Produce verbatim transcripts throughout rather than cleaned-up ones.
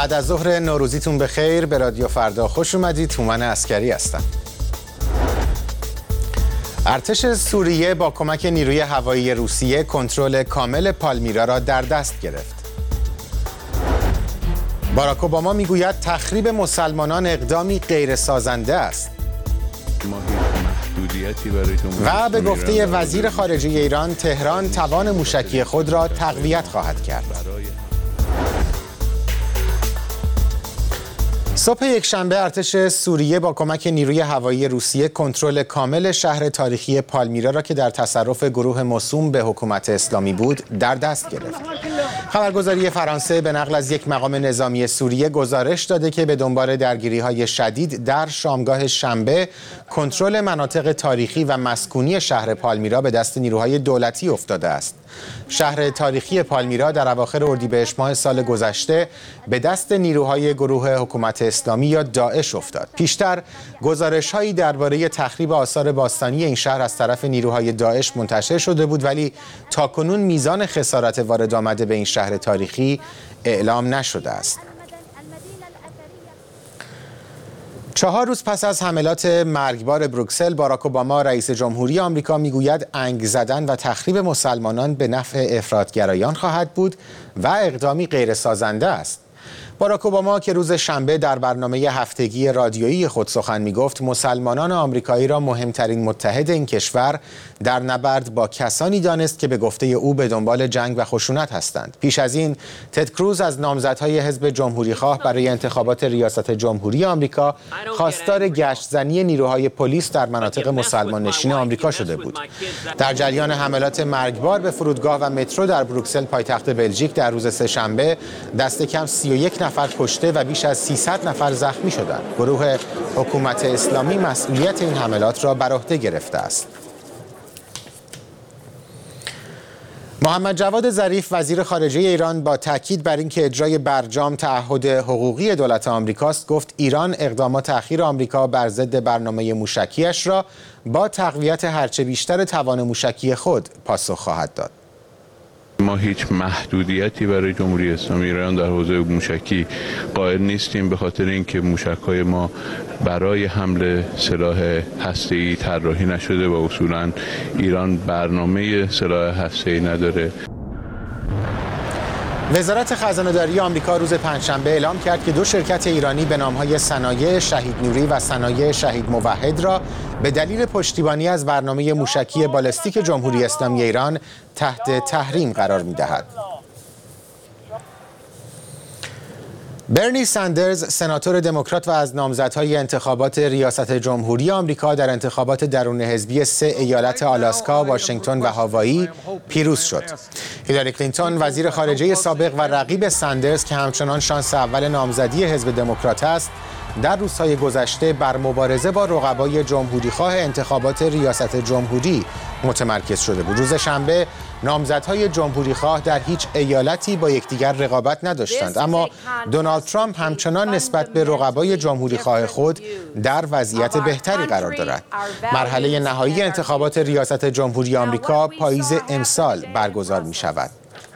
بعد از ظهر نوروزیتون بخیر. به رادیو فردا خوش اومدید. تومن عسکری هستم. ارتش سوریه با کمک نیروی هوایی روسیه کنترل کامل پالمیرا را در دست گرفت. باراک اوباما میگوید تخریب مسلمانان اقدامی غیر سازنده است. و به گفته وزیر خارجه ایران، تهران توان موشکی خود را تقویت خواهد کرد. صبح یکشنبه ارتش سوریه با کمک نیروی هوایی روسیه کنترل کامل شهر تاریخی پالمیرا را که در تصرف گروه موسوم به حکومت اسلامی بود در دست گرفت. خبرگزاری فرانسه به نقل از یک مقام نظامی سوریه گزارش داده که به دنبال درگیری‌های شدید در شامگاه شنبه کنترل مناطق تاریخی و مسکونی شهر پالمیرا به دست نیروهای دولتی افتاده است. شهر تاریخی پالمیرا در اواخر اردیبهشت ماه سال گذشته به دست نیروهای گروه حکومت اسلامی یا داعش افتاد. پیشتر گزارش‌هایی درباره تخریب آثار باستانی این شهر از طرف نیروهای داعش منتشر شده بود، ولی تاکنون میزان خسارت وارد آمده به این شهر تاریخی اعلام نشده است. چهار روز پس از حملات مرگبار بروکسل، باراک اوباما رئیس جمهوری آمریکا میگوید انگ زدن و تخریب مسلمانان به نفع افراطگرایان خواهد بود و اقدامی غیر سازنده است. باراک اوباما که روز شنبه در برنامه هفتگی رادیویی خود سخن میگفت، مسلمانان آمریکایی را مهمترین متحد این کشور در نبرد با کسانی دانست که به گفته او به دنبال جنگ و خشونت هستند. پیش از این تد کروز از نامزدهای حزب جمهوریخواه برای انتخابات ریاست جمهوری آمریکا خواستار گشت‌زنی نیروهای پلیس در مناطق مسلمان نشین آمریکا شده بود. در جریان حملات مرگبار به فرودگاه و مترو در بروکسل پایتخت بلژیک در روز سه‌شنبه دست کم سی و یک نفر کشته و بیش از سیصد نفر زخمی شدند. گروه حکومت اسلامی مسئولیت این حملات را بر عهده گرفته است. محمد جواد ظریف وزیر خارجه ایران با تاکید بر اینکه اجرای برجام تعهد حقوقی دولت آمریکاست، گفت ایران اقدامات اخیر آمریکا بر ضد برنامه موشکیش را با تقویت هرچه بیشتر توان موشکی خود پاسخ خواهد داد. ما هیچ محدودیتی برای جمهوری اسلامی ایران در حوزه موشکی قائل نیستیم، به خاطر اینکه موشک‌های ما برای حمل سلاح هسته‌ای طراحی نشده و اصولاً ایران برنامه سلاح هسته‌ای نداره. وزارت خزانه‌داری آمریکا روز پنجشنبه اعلام کرد که دو شرکت ایرانی به نام‌های صنایع شهید نوری و صنایع شهید موحد را به دلیل پشتیبانی از برنامه موشکی بالستیک جمهوری اسلامی ایران تحت تحریم قرار می‌دهد. برنی ساندرز، سناتور دموکرات و از نامزدهای انتخابات ریاست جمهوری آمریکا در انتخابات درون حزبی سه ایالت آلاسکا، واشنگتن و هاوایی پیروز شد. هیلاری کلینتون، وزیر خارجه سابق و رقیب ساندرز که همچنان شانس اول نامزدی حزب دموکرات است، در روزهای گذشته بر مبارزه با رقبای جمهوریخواه انتخابات ریاست جمهوری متمرکز شده بود. روز شنبه نامزدهای جمهوریخواه در هیچ ایالتی با یکدیگر رقابت نداشتند، اما دونالد ترامپ همچنان نسبت به رقبای جمهوریخواه خود در وضعیت بهتری قرار دارد. مرحله نهایی انتخابات ریاست جمهوری آمریکا پاییز امسال برگزار می شود.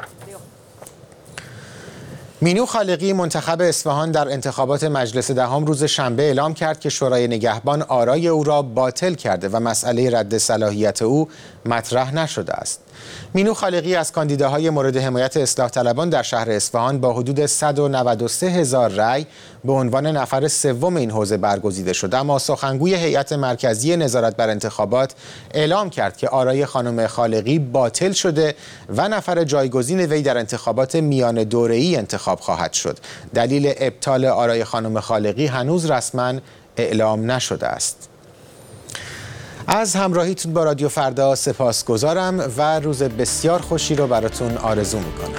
مینو خالقی، منتخب اصفهان در انتخابات مجلس دهم، روز شنبه اعلام کرد که شورای نگهبان آرای او را باطل کرده و مسئله رد صلاحیت او مطرح نشده است. مینو خالقی از کاندیداهای مورد حمایت اصلاح طلبان در شهر اصفهان با حدود صد و نود و سه هزار رأی به عنوان نفر سوم این حوزه برگزیده شد، اما سخنگوی هیئت مرکزی نظارت بر انتخابات اعلام کرد که آرای خانم خالقی باطل شده و نفر جایگزین وی در انتخابات میان دوره‌ای انتخاب خواهد شد. دلیل ابطال آرای خانم خالقی هنوز رسما اعلام نشده است. از همراهیتون با رادیو فردا سپاسگزارم و روز بسیار خوشی رو براتون آرزو میکنم.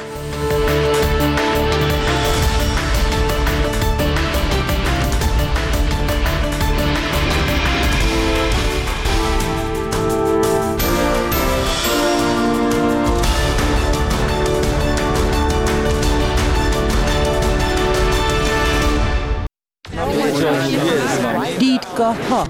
دیدگاه ها،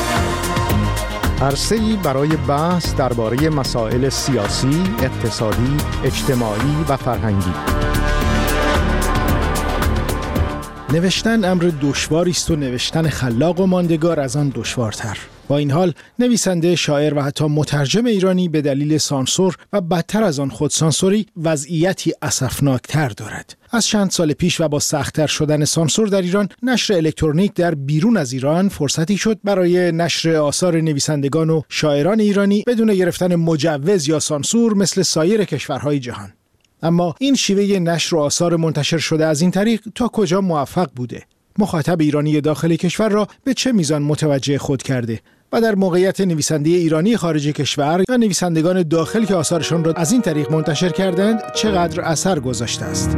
عرصه‌ای برای بحث درباره مسائل سیاسی، اقتصادی، اجتماعی و فرهنگی. نوشتن امر دشواری است و نوشتن خلاق و ماندگار از آن دشوارتر. با این حال نویسنده، شاعر و حتی مترجم ایرانی به دلیل سانسور و بدتر از آن خودسانسوری وضعیتی اسفناکتر دارد. از چند سال پیش و با سخت‌تر شدن سانسور در ایران، نشر الکترونیک در بیرون از ایران فرصتی شد برای نشر آثار نویسندگان و شاعران ایرانی بدون گرفتن مجوز یا سانسور مثل سایر کشورهای جهان. اما این شیوه نشر و آثار منتشر شده از این طریق تا کجا موفق بوده؟ مخاطب ایرانی داخل کشور را به چه میزان متوجه خود کرده؟ و در موقعیت نویسنده ایرانی خارج کشور یا نویسندگان داخل که آثارشان را از این طریق منتشر کردند چقدر اثر گذاشته است؟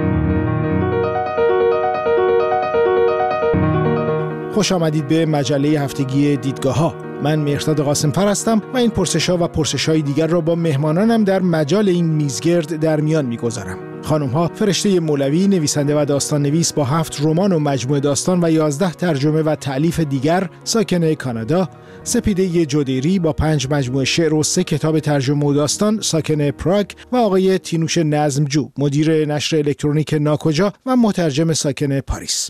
خوش آمدید به مجله هفتگی دیدگاه‌ها. من مهرداد قاسم‌فر هستم و این پرسش‌ها و پرسش‌های دیگر را با مهمانانم در مجال این میزگرد در میان می‌گذارم. خانم‌ها فرشته مولوی، نویسنده و داستان نویس با هفت رمان و مجموعه داستان و یازده ترجمه و تألیف دیگر، ساکن کانادا. سپیده جودیری با پنج مجموعه شعر و سه کتاب ترجمه و داستان، ساکن پراگ. و آقای تینوش نظمجو، مدیر نشر الکترونیک ناکجا و مترجم، ساکن پاریس.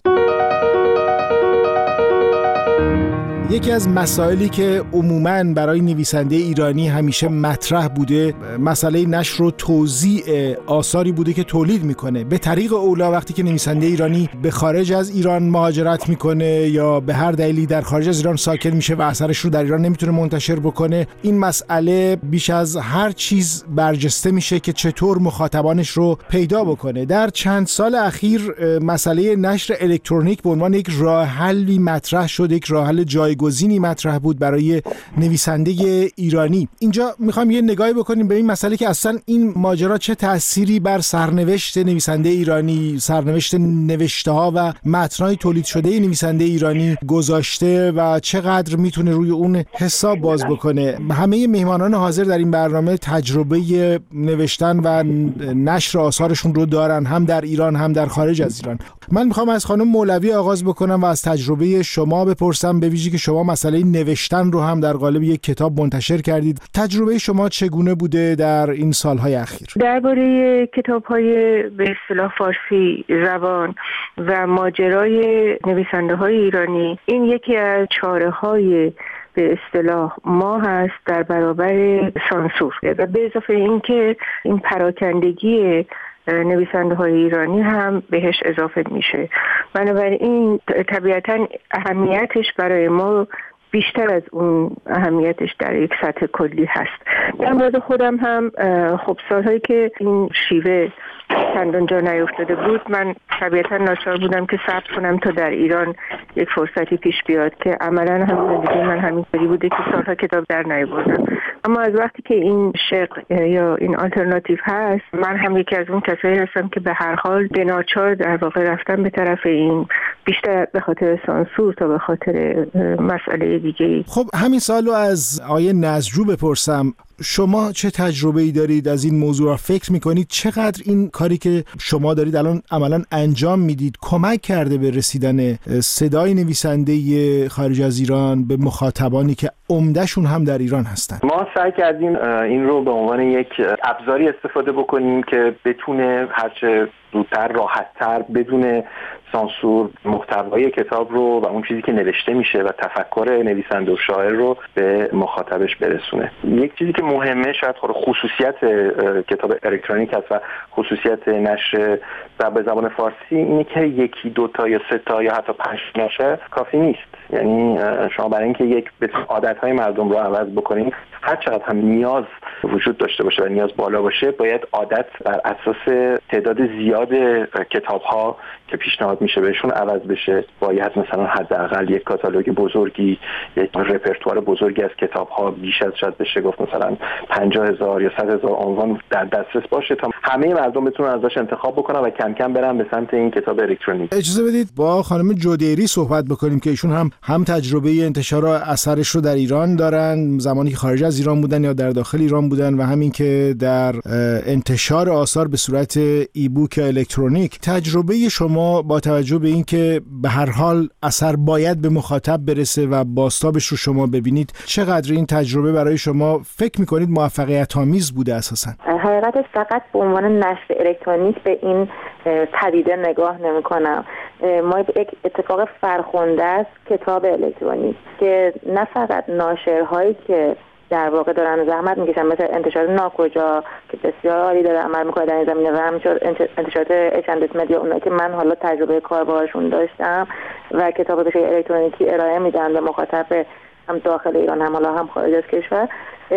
یکی از مسائلی که عموماً برای نویسنده ایرانی همیشه مطرح بوده، مسئله نشر و توزیع آثاری بوده که تولید میکنه. به طریق اولا وقتی که نویسنده ایرانی به خارج از ایران مهاجرت میکنه یا به هر دلیلی در خارج از ایران ساکن میشه و اثرش رو در ایران نمیتونه منتشر بکنه، این مسئله بیش از هر چیز برجسته میشه که چطور مخاطبانش رو پیدا بکنه. در چند سال اخیر مسئله نشر الکترونیک به عنوان یک راه حلی مطرح شد، یک راه حل جای گزینی مطرح بود برای نویسنده ایرانی. اینجا میخوام یه نگاهی بکنیم به این مسئله که اصلا این ماجرا چه تأثیری بر سرنوشت نویسنده ایرانی، سرنوشت نوشته‌ها و متن‌های تولید شده نویسنده ایرانی گذاشته و چقدر میتونه روی اون حساب باز بکنه. همه مهمانان حاضر در این برنامه تجربه نوشتن و نشر آثارشون رو دارن، هم در ایران هم در خارج از ایران. من میخوام از خانم مولوی آغاز بکنم و از تجربه شما بپرسم، به ویژه که شما مسئله نوشتن رو هم در قالب یک کتاب منتشر کردید. تجربه شما چگونه بوده در این سالهای اخیر؟ درباره کتاب‌های به اصطلاح فارسی زبان و ماجرای نویسنده‌های ایرانی، این یکی از چاره‌های به اصطلاح ما هست در برابر سانسور و به اضافه این که این پراکندگی نویسنده های ایرانی هم بهش اضافه میشه. بنابراین طبیعتا اهمیتش برای ما بیشتر از اون اهمیتش در یک سطح کلی هست. در مورد خودم هم خب سالهایی که این شیوه چندان جا نیفتاده بود، من طبیعتا ناچار بودم که صبر کنم تا در ایران یک فرصتی پیش بیاد که عملا هم زندگی من همینطوری بوده که سالها کتاب در نیاوردم. اما از وقتی که این شق یا این آلترناتیو هست، من هم یکی از اون کسایی هستم که به هر حال به ناچار در واقع رفتم به طرف این، بیشتر به خاطر سانسور تا به خاطر مسئله دیگه. خب همین سالو از آقای نظمجو بپرسم، شما چه تجربه‌ای دارید از این موضوع؟ فکر می‌کنید چقدر این کاری که شما دارید الان عملاً انجام میدید کمک کرده به رسیدن صدای نویسنده خارج از ایران به مخاطبانی که عمده‌شون هم در ایران هستن؟ ما سعی کردیم این رو به عنوان یک ابزاری استفاده بکنیم که بتونه هرچه زودتر، راحت‌تر، بدون سانسور محتوای کتاب رو و اون چیزی که نوشته میشه و تفکر نویسنده و شاعر رو به مخاطبش برسونه. یک چیزی که مهمه، شاید خصوصیت کتاب الکترونیک هست و خصوصیت نشر به زبان فارسی اینه که یکی دو تا یا سه تا یا حتی پنج نشر کافی نیست. یعنی شما برای اینکه یک عادت‌های مردم رو عوض بکنید، هر چقدر هم نیاز وجود داشته باشه و نیاز بالا باشه، باید عادت بر اساس تعداد زیاد کتاب‌ها که پیشنهاد میشه بهشون عوض بشه. باید مثلا حداقل یک کاتالوگ بزرگی، یک رپرتوار بزرگی از کتاب‌ها، بیش از شاید بشه گفت مثلا پنجاه هزار یا صد هزار عنوان در دسترس باشه تا همه مردم بتونن ازش انتخاب بکنن و کم کم برن به سمت این کتاب الکترونیک. اجازه بدید با خانم جودیری صحبت بکنیم که ایشون هم هم تجربه انتشار اثرش رو در ایران دارن، زمانی که خارج از ایران بودن یا در داخل ایران بودن، و همین که در انتشار آثار به صورت ای بوک الکترونیک. تجربه شما با توجه به این که به هر حال اثر باید به مخاطب برسه و بازتابش رو شما ببینید، چقدر این تجربه برای شما فکر می‌کنید موفقیت آمیز بوده اساساً؟ حقیقتش فقط به عنوان نشر الکترونیک به این پدیده نگاه نمی‌کنم. ما یک اتفاق فرخنده است کتاب الکترونیک که نه فقط ناشرهایی که در واقع دارن زحمت میکشن مثل انتشارات ناکجا که بسیار عالی داره عمل میکنه در این زمینه و همینطور انتشارات اچ اند اس مدیا، اونایی که من حالا تجربه کار باهاشون داشتم و کتاب به شکل الکترونیکی ارائه میدن به مخاطب هم داخل ایران هم حالا هم خارج از کشور،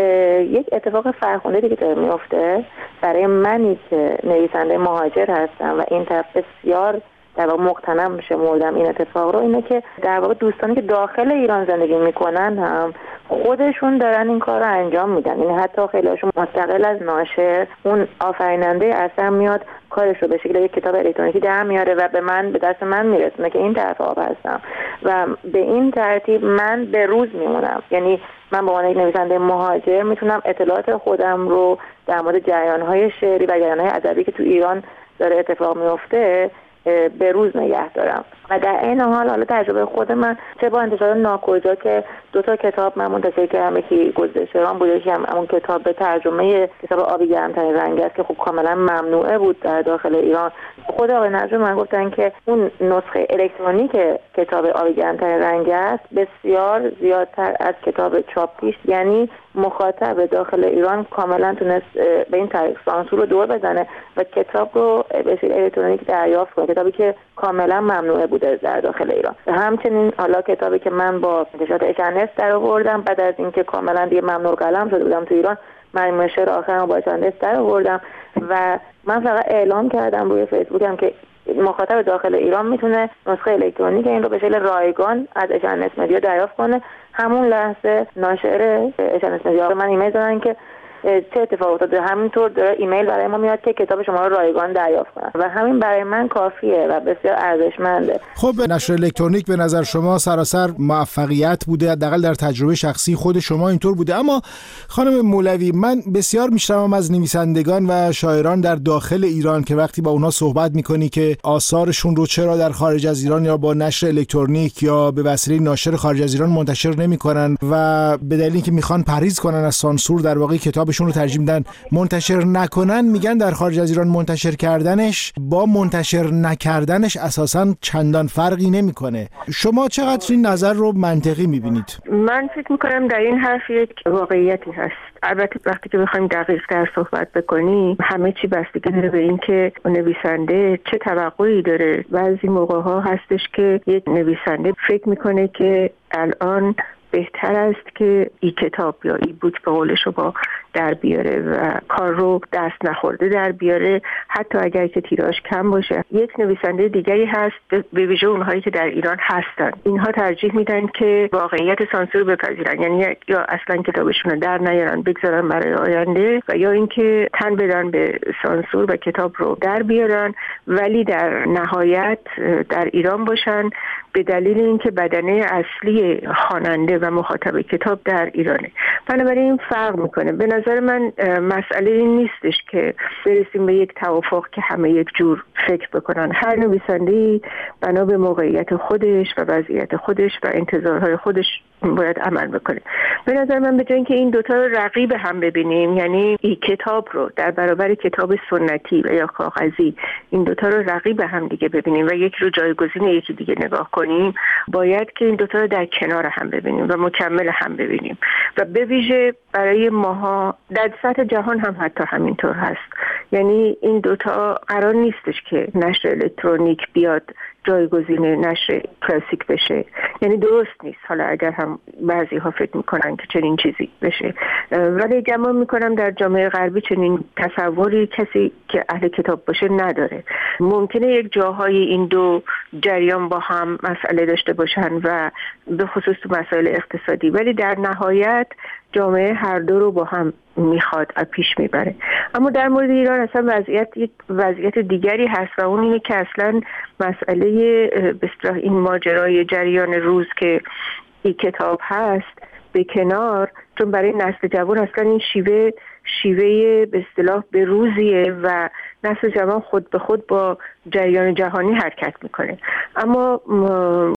یک اتفاق فرخنده دیگه داره میفته برای منی که نویسنده مهاجر هستم و این طرف بسیار در واقع مقتنم شمردم این اتفاق رو، اینه که در واقع دوستانی که داخل ایران زندگی میکنن هم خودشون دارن این کار رو انجام میدن. یعنی حتی خیلیشون مستقل از ناشر اون آفریننده اثر میاد کارش رو به شکل یک کتاب الکترونیکی در میاره و به من به دست من میرسونه که این طرف آب هستم و به این ترتیب من به روز میمونم. یعنی من به عنوان یک نویسنده مهاجر میتونم اطلاعات خودم رو در مورد جریان‌های شعری و جریان‌های ادبی که تو ایران داره اتفاق میفته به روز نگه دارم و در این حال حالا تجربه خود من چه با انتشار ناکجا که دو تا کتاب من منتشر کردم، یکی گذشته‌ران بود، یکی هم اون کتاب به ترجمه کتاب آبی گرم‌ترین رنگ است که خب کاملا ممنوعه بود در داخل ایران. خود آقای نجم من گفتن که اون نسخه الکترونیک کتاب آبی گرم‌ترین رنگ است بسیار زیادتر از کتاب چاپیش، یعنی مخاطب داخل ایران کاملا تونست به این طریق سانسور رو دور بزنه و کتاب رو به شکل الکترونیک دریافت کنه، کتابی که کاملا ممنوعه بوده در داخل ایران. همچنین حالا کتابی که من با انتشارات اچ اند اس در آوردم بعد از اینکه کاملا دیگه ممنوع قلم شده بودم تو ایران، مجموعه شعر آخرم با اچ اند اس در آوردم و من فقط اعلام کردم روی فیسبوکم که مخاطب داخل ایران میتونه نسخه الکترونیک این رو به شکل رایگان از اچ اند اس مدیا دریافت کنه. همون لحظه ناشر اچ اند اس مدیا من ایمیل دادن که چه اتفاق افتاده، همینطور داره ایمیل برای ما میاد که کتاب شما رو رایگان دریافت کنن و همین برای من کافیه و بسیار ارزشمنده. خب نشر الکترونیک به نظر شما سراسر موفقیت بوده، حداقل در تجربه شخصی خود شما اینطور بوده، اما خانم مولوی من بسیار میشنوم از نویسندگان و شاعران در داخل ایران که وقتی با اونها صحبت میکنی که آثارشون رو چرا در خارج از ایران یا با نشر الکترونیک یا به وسیله ناشر خارج از ایران منتشر نمیکنن و به دلیلی که میخوان پرهیز کنن از سانسور در واقع کتاب شون رو ترجیح میدن منتشر نکنن، میگن در خارج از ایران منتشر کردنش با منتشر نکردنش اساساً چندان فرقی نمیکنه. شما چقدر این نظر رو منطقی میبینید؟ من فکر میکنم در این حرف یک واقعیتی هست. البته وقتی که بخوایم دقیق تر صحبت بکنیم همه چی بستگی داره به این که نویسنده چه توقعی داره. بعضی موقع ها هستش که یک نویسنده فکر میکنه که الان بهتر است که ای کتاب یا ای بوک به قول شما در بیاره و کار رو دست نخورده در بیاره، حتی اگر که تیراژ کم باشه. یک نویسنده دیگری هست به ویژه اونهایی که در ایران هستن، اینها ترجیح میدن که واقعیت سانسور بپذیرن، یعنی یا اصلا کتابشون رو در نیارن بگذارن برای آینده و یا اینکه تن بدن به سانسور و کتاب رو در بیارن ولی در نهایت در ایران باشن به دلیل اینکه بدنه اصلی خواننده و مخاطب کتاب در ایرانه. بنابراین این فرق میکنه. به نظر من مسئله این نیستش که برسیم به یک توافق که همه یک جور فکر بکنن. هر نویسنده‌ای بنا به موقعیت خودش و وضعیت خودش و انتظارهای خودش باید عمل بکنه. به نظر من به جای اینکه این دوتا رو رقیب هم ببینیم، یعنی این کتاب رو در برابر کتاب سنتی و یا کاغذی این دوتا رو رقیب هم دیگه ببینیم و یکی رو جایگزین یکی دیگه نگاه کنیم، باید که این دوتا رو در کنار هم ببینیم و مکمل هم ببینیم و به ویژه برای ماها در سطح جهان هم حتی همینطور هست. یعنی این دوتا قرار نیستش که نشر الکترونیک بیاد جایگزین نشر کلاسیک بشه، یعنی درست نیست. حالا اگر هم بعضی ها فکر میکنن که چنین چیزی بشه، ولی گمان میکنم در جامعه غربی چنین تصوری کسی که اهل کتاب باشه نداره. ممکنه یک جاهای این دو جریان با هم مسئله داشته باشن و به خصوص تو مسائل اقتصادی، ولی در نهایت جامعه هر دو رو با هم میخواد و پیش میبره. اما در مورد ایران اصلا وضعیت یک وضعیت دیگری هست و اون اینه که اصلا مسئله به اصطلاح این ماجرای جریان روز که این کتاب هست به کنار، چون برای نسل جوان اصلا این شیوه شیوه به اصطلاح به روزیه و نسل جوان خود به خود با جریان جهانی حرکت میکنه. اما